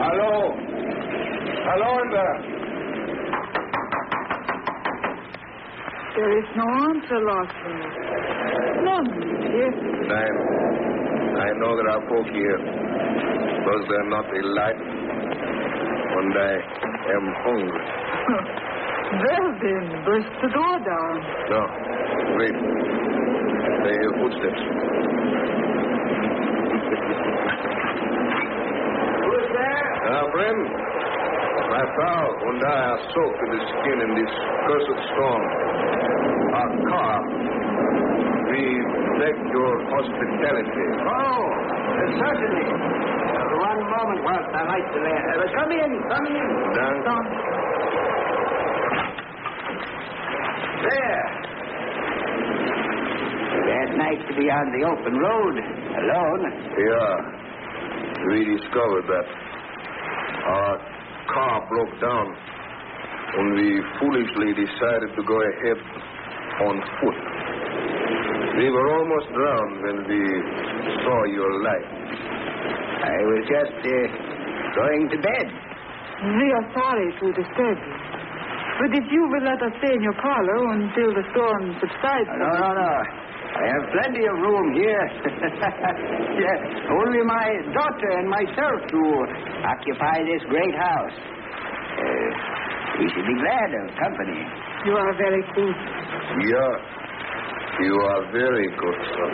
Hello? Hello in there. There is no answer, Larson. None, yes. I know there are folk here. Was there not a light? And I am hungry. Well, then, burst the door down. No. Wait. They hear footsteps. Who's there? Friend. My Frau and I are soaked to the skin in this cursed storm. Our car. We beg your hospitality. Oh, certainly. One moment whilst I light the lamp. Come in. Dank. There. Bad night to be on the open road, alone. Yeah. We discovered that our car broke down and we foolishly decided to go ahead on foot. We were almost drowned when we saw your light. I was just going to bed. We are sorry to disturb you. But if you will let us stay in your parlor until the storm subsides... No. I have plenty of room here. Yeah, only my daughter and myself to occupy this great house. We should be glad of company. You are very good. Yeah. You are very good, son.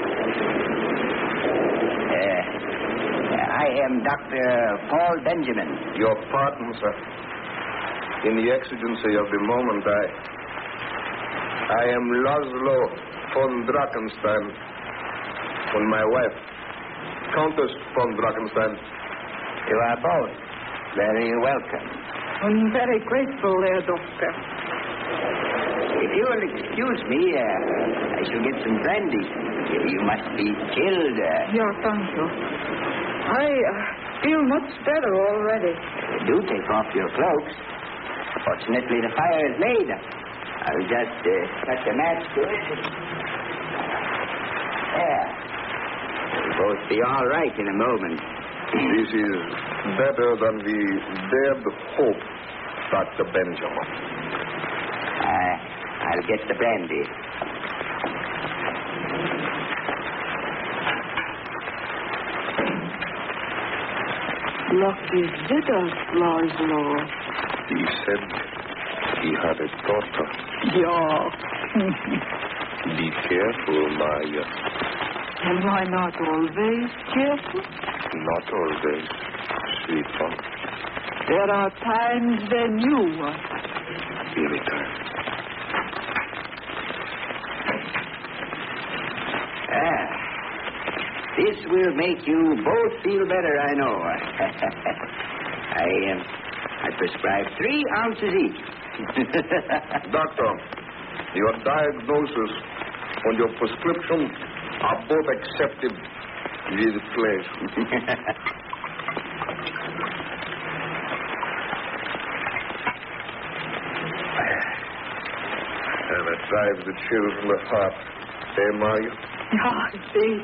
I am Dr. Paul Benjamin. Your pardon, sir. In the exigency of the moment, I am Laszlo von Drachenstein and my wife, Countess von Drachenstein. You are both very welcome. I'm very grateful, Herr Doctor. If you will excuse me, I shall get some brandy. You must be chilled. Yeah, thank you. I feel much better already. Do take off your cloaks. Fortunately, the fire is made. I'll just touch a match to it. There. We'll both be all right in a moment. This is better than we dared hope, Dr. Benjamin. I'll get the brandy. Lucky Zitter, Laszlo. He said he had a daughter. Yeah. Be careful, Maya. Am I not always careful? Not always, sweetheart. There are times when you are. Any time. This will make you both feel better, I know. I prescribe 3 ounces each. Doctor, your diagnosis and your prescription are both accepted with pleasure. And it drives the chill from the heart. Eh, Maya? Yeah, I see.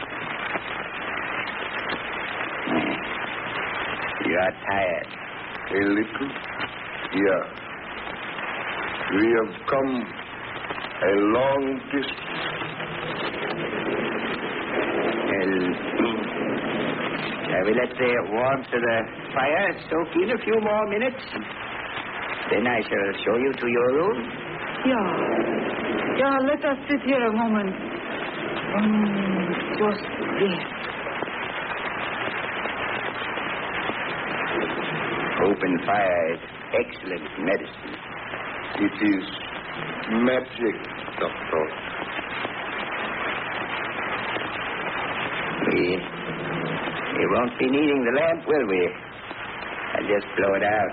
You are tired. A little? Yeah. We have come a long distance. Shall we let the warmth of the fire soak in a few more minutes? Then I shall show you to your room. Yeah, let us sit here a moment. Just this. Open fire is excellent medicine. It is magic, Doctor. We won't be needing the lamp, will we? I'll just blow it out.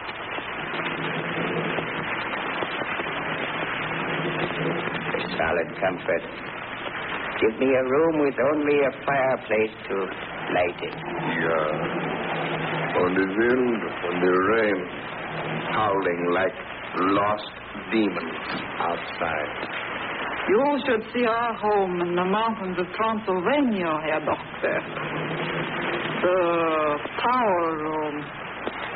A solid comfort. Give me a room with only a fireplace to light it. Yeah. On the wind, on the rain, howling like lost demons outside. You should see our home in the mountains of Transylvania, Herr Doctor. The power room.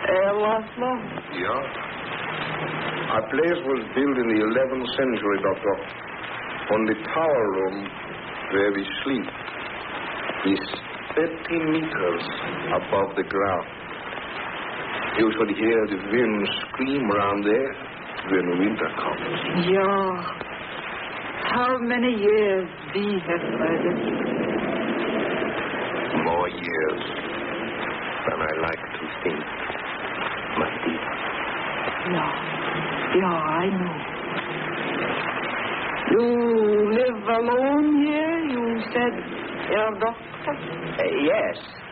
Laszlo? Yeah. Our place was built in the 11th century, Doctor. On the tower room where we sleep is 30 meters above the ground. You should hear the wind scream around there when winter comes. Yeah. How many years we have heard it? More years than I like to think, my dear. Yeah, I know. You live alone here, you said, Herr Doctor? Yes.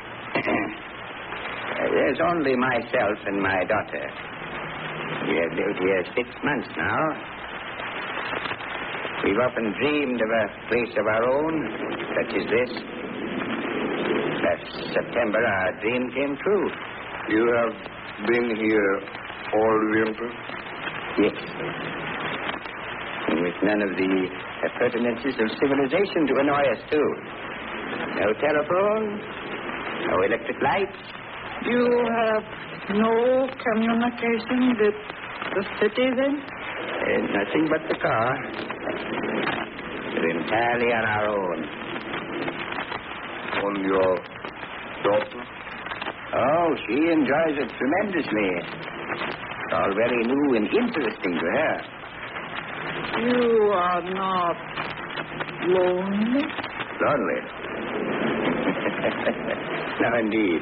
There's only myself and my daughter. We have lived here 6 months now. We've often dreamed of a place of our own, such as this. Last September, our dream came true. You have been here all winter? Yes. And with none of the appurtenances of civilization to annoy us, too. No telephone, no electric lights. You have no communication with the city then? Nothing but the car. We're entirely on our own. On your daughter? Oh, she enjoys it tremendously. It's all very new and interesting to her. You are not lonely? Lonely? No, indeed.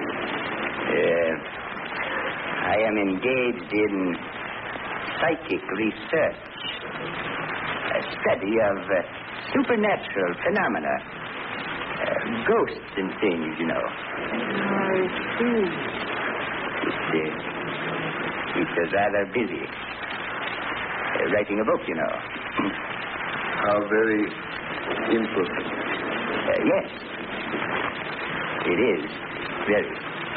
I am engaged in psychic research, a study of supernatural phenomena, ghosts and things, you know. I see. It keeps us rather busy. Writing a book, you know. How very interesting. Yes. It is. Very.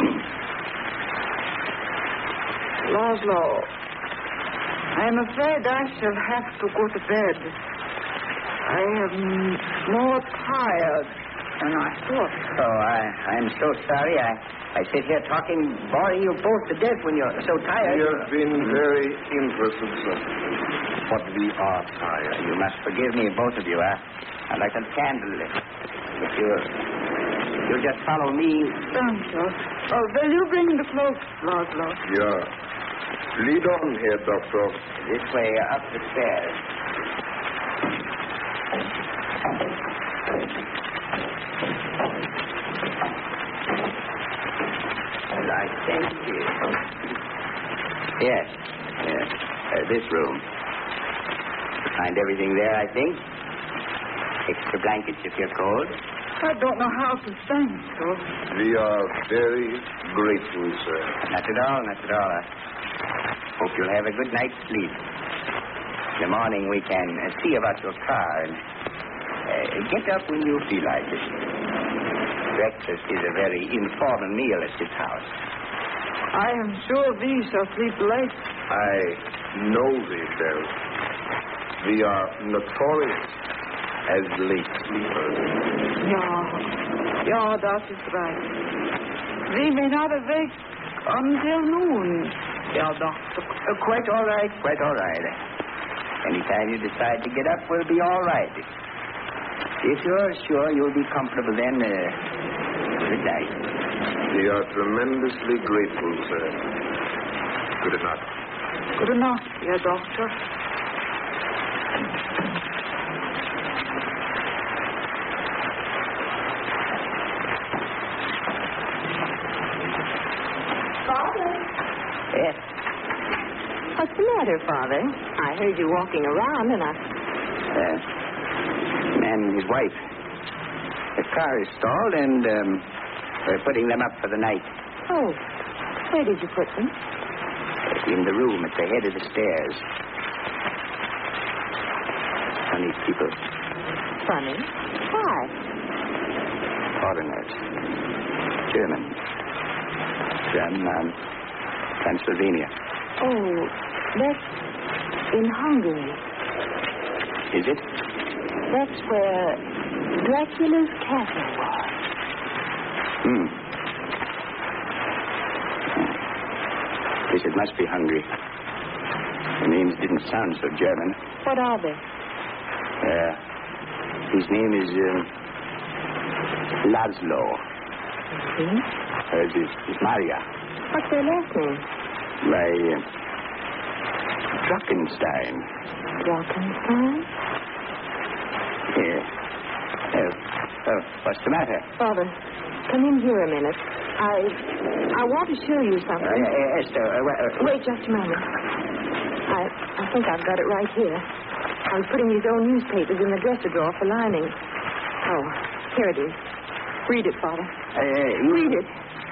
Laszlo, I'm afraid I shall have to go to bed. I am more tired than I thought. Oh, I'm so sorry. I sit here talking, boring you both to death when you're so tired. We have been very interested, sir. But we are tired. You must forgive me, both of you. I'd like a candle. If you'll just follow me. Thank you. Oh, will you bring the cloak, Laszlo? Yeah. Lead on here, Doctor. This way, up the stairs. Thank you. Yes. This room. Find everything there, I think. Extra blankets if you're cold. I don't know how to thank you. We are very grateful, sir. Not at all, not at all. I hope you'll have a good night's sleep. In the morning we can see about your car and get up when you feel like it. Breakfast is a very informal meal at this house. I am sure we shall sleep late. I know we shall. We are notorious as late sleepers. Yeah, that is right. We may not awake until noon, Herr Doctor. Quite all right, quite all right. Anytime you decide to get up, we'll be all right. If you're sure you'll be comfortable then, good night. We are tremendously grateful, sir. Good enough. Good enough, Herr Doctor. Father? Yes. What's the matter, Father? I heard you walking around, and Man and his wife. The car is stalled, and we're putting them up for the night. Oh, where did you put them? In the room at the head of the stairs. Funny people. Funny? Why? Foreigners. Germans. From Transylvania. Oh, that's in Hungary. Is it? That's where Dracula's castle was. Yes, it must be hungry. The names didn't sound so German. What are they? His name is Laszlo. Hmm? Hers is Maria. What's their last name? Why, Druckenstein. Druckenstein? Yeah. What's the matter? Father, come in here a minute. I want to show you something. Esther, Wait just a moment. I think I've got it right here. I was putting these old newspapers in the dresser drawer for lining. Oh, here it is. Read it, Father. Read it.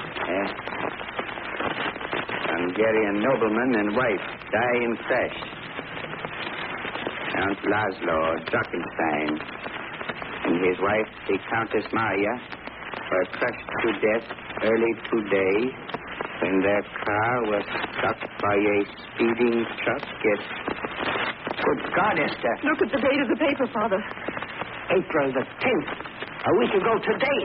Hungarian nobleman and wife die in crash. Count Laszlo Druckenstein and his wife, the Countess Maria, were crushed to death early today when their car was struck by a speeding truck. Yes. Good God, Esther. Look at the date of the paper, Father. April the 10th. A week ago today.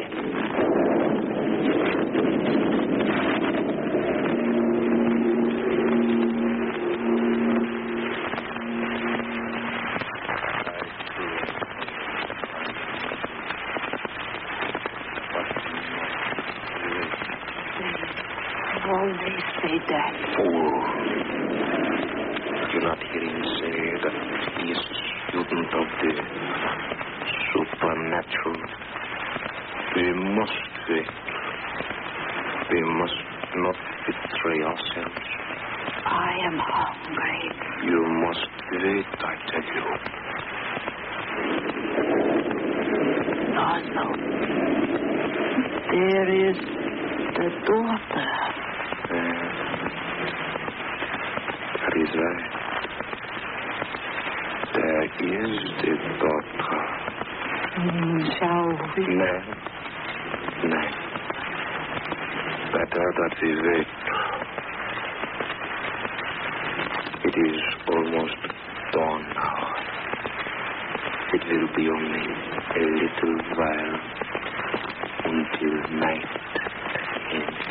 Always say that. Fool. Did you not hear him say that he is a student of the supernatural? We must wait. We must not betray ourselves. I am hungry. You must wait, I tell you. Laszlo, there is the daughter. That is right. There is the daughter. Shall we? No. Better that we wait. It is almost dawn now. It will be only a little while until night ends.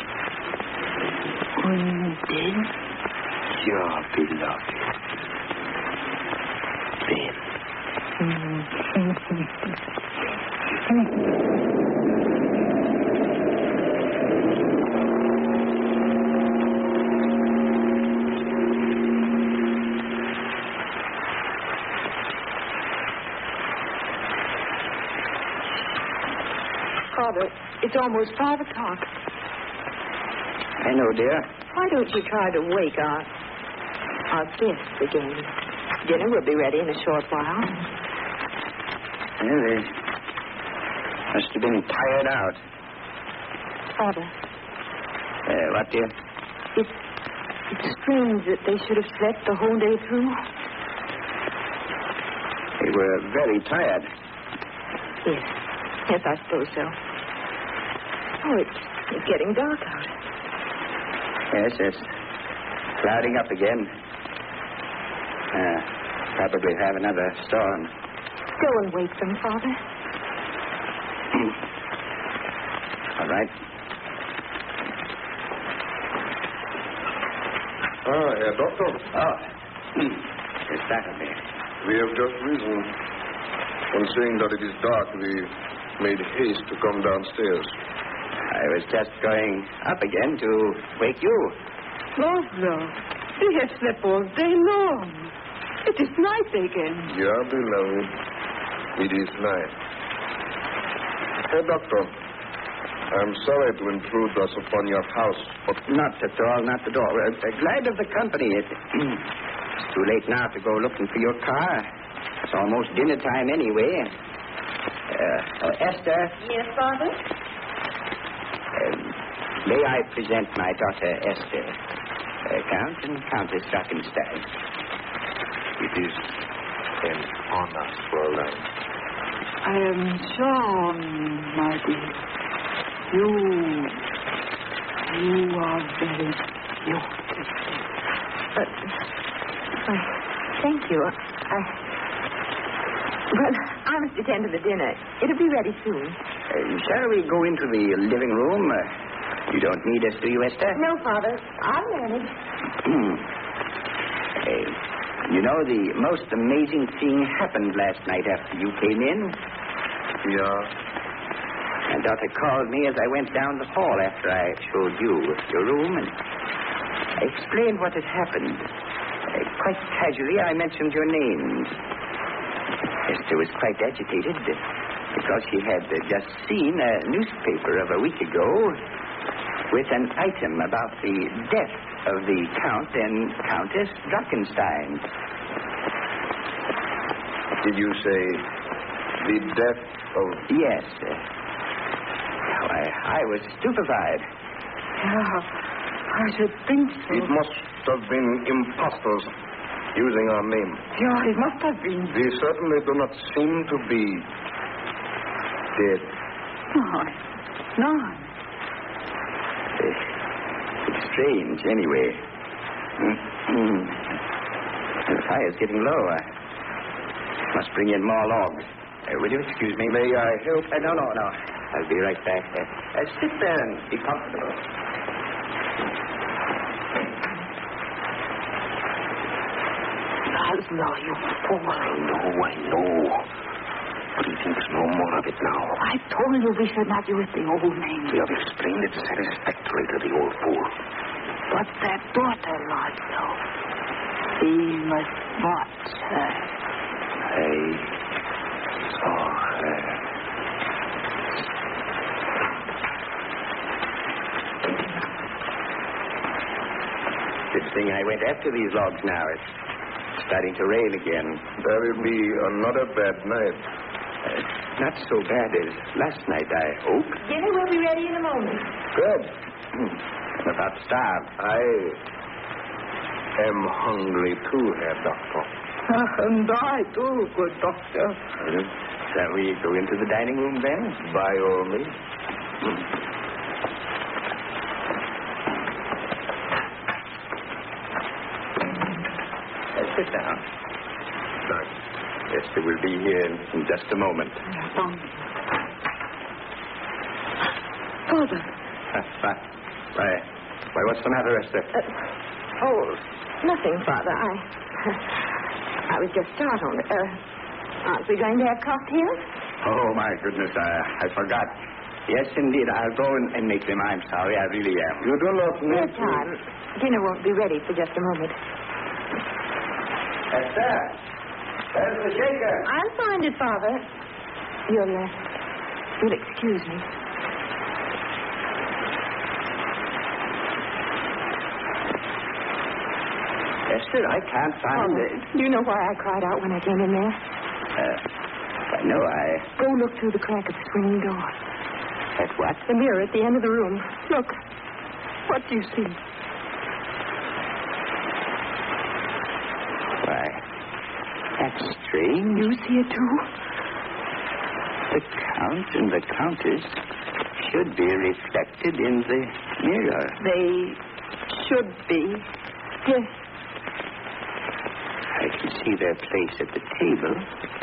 Then? Your beloved. Ben. Father, it's almost 5 o'clock. I know, dear. Why don't you try to wake our guests again? Dinner will be ready in a short while. Well, they must have been tired out. Father, What, dear? it's strange that they should have slept the whole day through. They were very tired. Yes, I suppose so. Oh, it's getting dark out. Yes, it's clouding up again. Probably have another storm. Go and wake them, Father. All right. Herr Doctor. Oh. It's Saturday. We have just risen. On saying that it is dark, we made haste to come downstairs. I was just going up again to wake you. Laszlo, we have slept all day long. It is night again. Yeah, beloved. It is night. Herr Doctor, I'm sorry to intrude thus upon your house, but... Not at all, not at all. Glad of the company. It's too late now to go looking for your car. It's almost dinner time anyway. Esther? Yes, Father? May I present my daughter, Esther, Count and Countess Druckenstein. It is an honor, Fräulein. I am charmed, my dear. You are very beautiful. Thank you. Well, I must attend to the dinner. It'll be ready soon. Shall we go into the living room? You don't need us, do you, Esther? No, Father. I'll manage. Hey, you know, the most amazing thing happened last night after you came in. Yeah? My daughter called me as I went down the hall after I showed you your room, and I explained what had happened. Quite casually, I mentioned your names. Esther was quite agitated because she had just seen a newspaper of a week ago with an item about the death of the Count and Countess Drachenstein. Did you say the death of... Yes. I was stupefied. Yeah, I should think so. It must have been impostors using our name. Yeah, it must have been. They certainly do not seem to be dead. No. It's strange, anyway. The fire's getting low. I must bring in more logs. Will you excuse me? May I help? No. I'll be right back. Sit there and be comfortable. Laszlo, you fool. I know. But he thinks no more of it now. I told you we should not use the old name. We have explained it satisfactorily to the old fool. But that daughter, Laszlo, he must watch her. I saw her. Good thing I went after these logs now. It's starting to rain again. There will be another bad night. Not so bad as last night, I hope. Dinner will be ready in a moment. Good. I'm about to starve. I am hungry too, Herr Doctor. And I too, good doctor. Shall we go into the dining room then? By all means. Sit down. Thanks. Esther will be here in just a moment. Father. Why, what's the matter, Esther? Nothing, Father. I was just startled. Aren't we going to have cocktails? Oh, my goodness, I forgot. Yes, indeed, I'll go and make them. I'm sorry, I really am. You do not need No time. Dinner won't be ready for just a moment. Esther, there's the shaker. I'll find it, Father. You'll excuse me. Esther, I can't find it. Do you know why I cried out when I came in there? No, Go look through the crack of the swinging door. At what? The mirror at the end of the room. Look. What do you see? Why, that's strange. You see it too? The Count and the Countess should be reflected in the mirror. They should be. Yes. I can see their place at the table.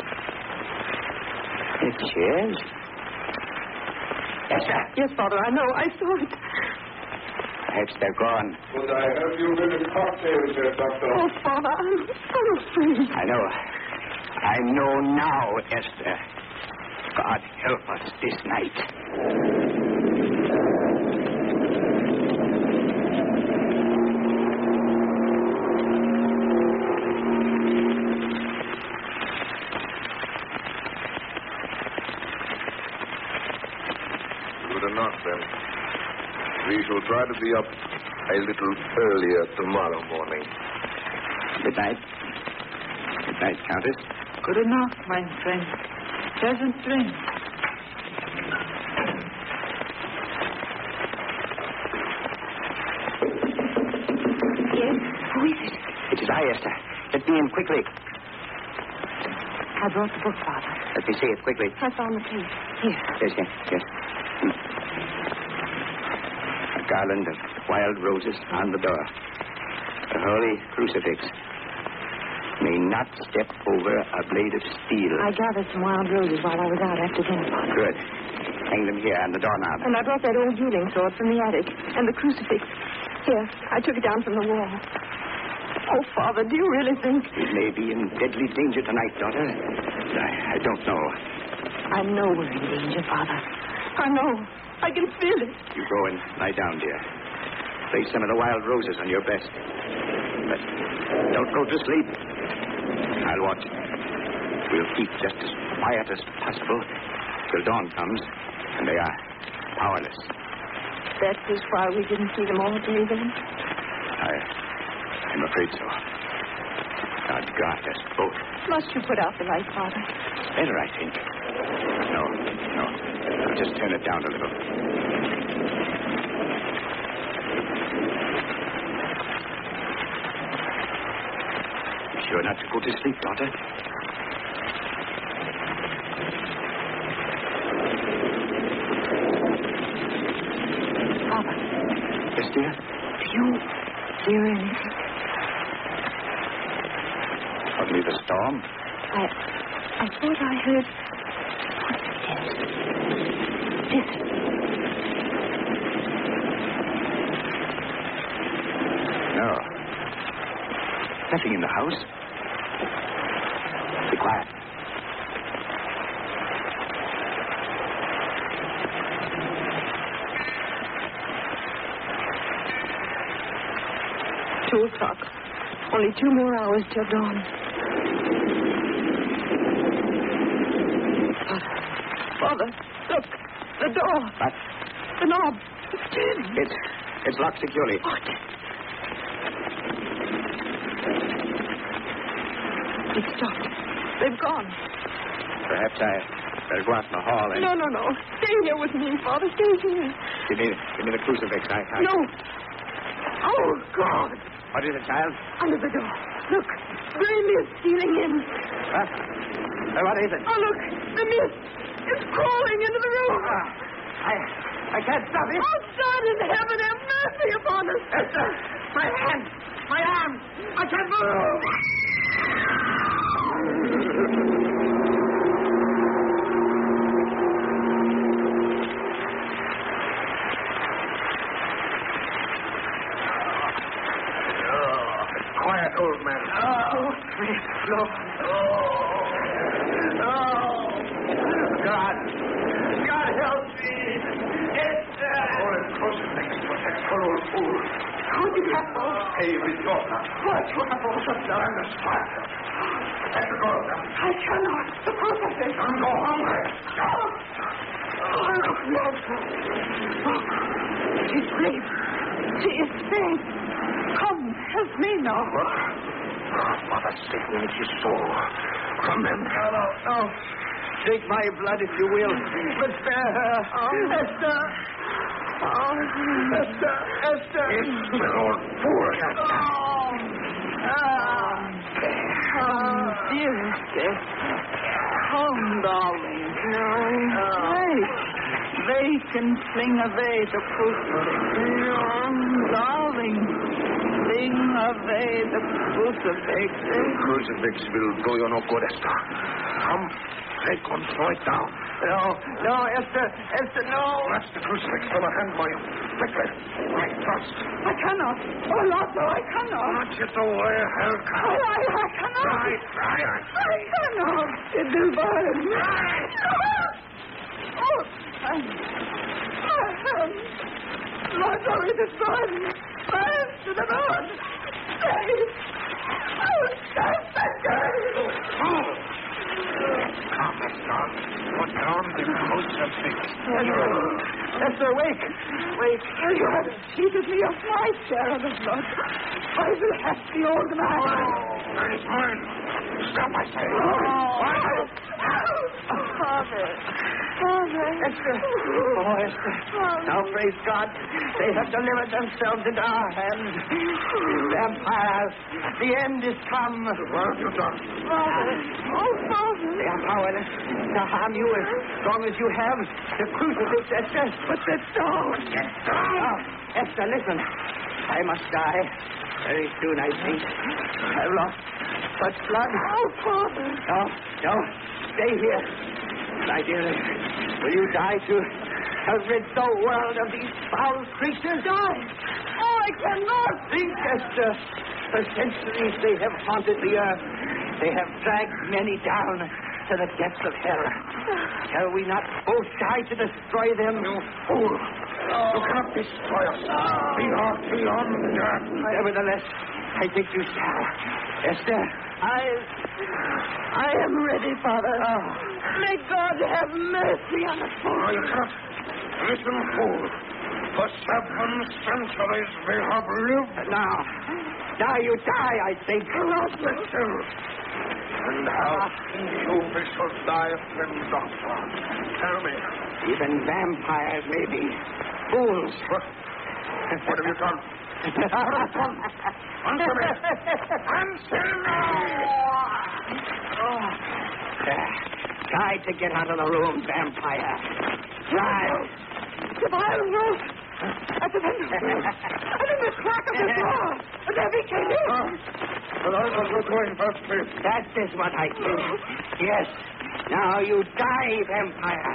The chairs. Esther. Yes, Father, I know. I saw it. Perhaps they're gone. Could I help you with the cocktails, Herr Doctor? Oh, Father, I'm afraid. I know now, Esther. God help us this night. Good enough, then. We shall try to be up a little earlier tomorrow morning. Good night. Good night, Countess. Good enough, my friend. Pleasant dreams. Yes? Who is it? It is I, Esther. Let me in quickly. I brought the book, Father. Let me see it quickly. I found the case. Here. Yes. A garland of wild roses on the door. A holy crucifix. May not step over a blade of steel. I gathered some wild roses while I was out after dinner, Father. Good. Hang them here on the doorknob. And I brought that old dueling sword from the attic. And the crucifix. Here, I took it down from the wall. Oh, Father, do you really think... We may be in deadly danger tonight, daughter. I don't know. I know we're in danger, Father. I know. I can feel it. You go and lie down, dear. Place some of the wild roses on your breast. But don't go to sleep. I'll watch. We'll keep just as quiet as possible till dawn comes, and they are powerless. That is why we didn't see them all day, then? I'm afraid so. God guard us both. Must you put out the light, Father? Better, I think. No. I'll just turn it down a little. You sure not to go to sleep, daughter? Father. Yes, dear? Do you hear anything? Only the storm? I thought I heard footsteps. Listen. No. Nothing in the house. Be quiet. $2:00. Only 2 more hours till dawn. Father, look. The door. What? The knob. It's turned. It's locked securely. What? It stopped. They've gone. Perhaps I better go out in the hall and... No. Stay here with me, Father. Stay here. Give me the crucifix. No. Oh, God. What is it, child? Under the door. Look. Gray mist stealing in. What? What is it? Oh, look. The mist. It's crawling into the room. I can't stop it. Oh, God in heaven, have mercy upon us. Esther, my hand, my arm. I can't move. Quiet, old man. Oh, praise the Lord. God help me. Esther. Oh, the crucifix protects her old fool. How did you have all? Hey, with daughter. What? You have all the blood. I'm the spider. Let her go now. I cannot. The crucifix. Don't go hungry. Oh, Lord. She's brave. She is safe. Come, help me now. Mother, save me with your soul. Remember. No. Take my blood if you will, but spare her. Esther. Esther. It's the old fool. Dearest Esther. Come, darling. No. They can fling away the crucifix. Darling, fling away the crucifix. The crucifix will do you no good, Esther. Come, take one, throw it down. No, Esther, no. That's the crucifix from a hand, boy. Quickly, right thrust. I cannot. Oh, Lord, no, I cannot. Not yet away, Helka. Oh, I cannot. Try. I cannot. It will burn. Oh, my hand. Lord, no, it is burning. Burn to the bone. Stay. Oh, stay. Come, Esther. Put down the crucifix. Esther, wake. You have cheated me of my share of the blood. I will have the old man. That is mine. Stop, I say. Father. Esther. Oh, Esther. Now, praise God, they have delivered themselves into our hands. Vampires, the end is come. What have you done? Father. Oh, Father. They are powerless to harm you as long as you have the crucifix, Esther. But the dog. Esther, listen. I must die. Very soon, I think. I've lost such blood. Oh, Father. No. Stay here. My dearest. Will you die to have rid the world of these foul creatures? Die? Oh, I cannot. Think, Esther. For centuries they have haunted the earth. They have dragged many down to the depths of hell. Shall we not both die to destroy them? You fool! You cannot destroy us. We are beyond the earth. Nevertheless, I think you shall. Esther? I am ready, Father. May God have mercy on us No, both. you cannot. Listen, fool. For 7 centuries we have lived. Now you die, I think. Listen. And how you we shall die when, Doctor? Tell me. Even vampires may be fools. What have you done? What have you done? Answer me. Answer me! Try to get out of the room, vampire. Try. The violin rose at the window. And in the crack of the door. And there he came in. But I was going first, please. That is what I think. Yes. Now you die, vampire.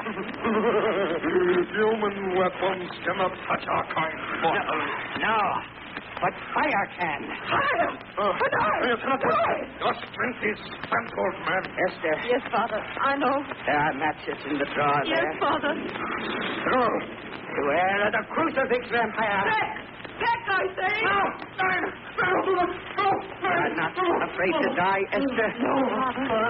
Human weapons cannot touch our kind. No. But fire can. Fire! But You cannot touch it. Your strength is spent, old man. Esther, Yes, Father. I know. there are matches in the drawer Yes, there. Father. No. Where are the crucifix, vampire? Back, I say. You're not afraid to die, Esther? No, Father.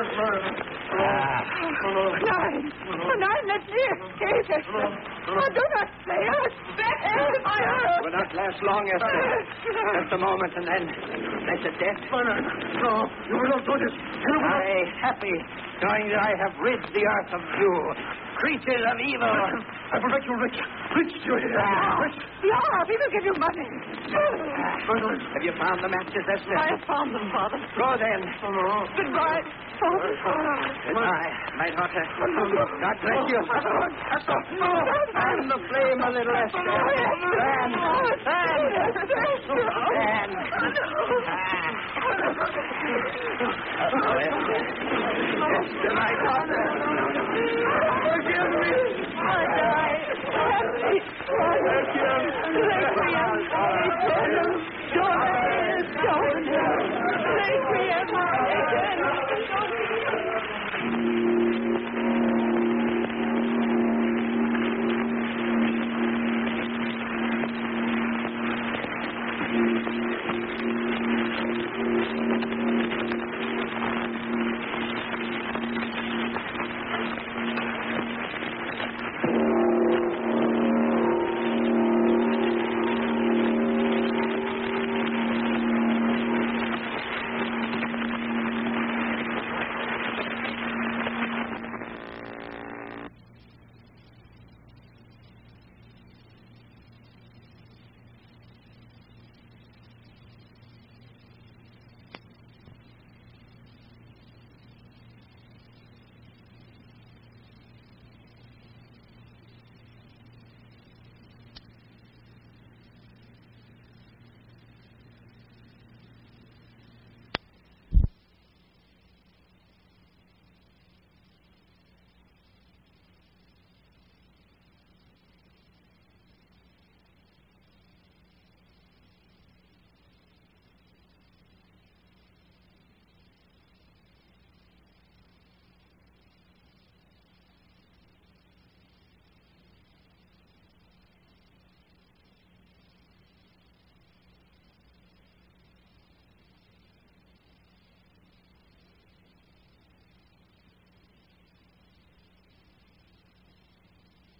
Nine, that's dear. Jesus. Oh, do not say it. Fire. Will not last long, Esther. Just a moment, and then that's a death. No, you will not do this. You will not. I happy, knowing that I have rid the earth of you, creatures of evil. I will make you rich. Rich, you hear? Rich. Yeah, we will give you money. Have you found the matches, Esther? I have found them, Father. Go then. Goodbye, Father. Goodbye, my daughter. God bless you. Fan the flame a little, Esther. Fan. Esther, my daughter. Forgive me. I die. Let me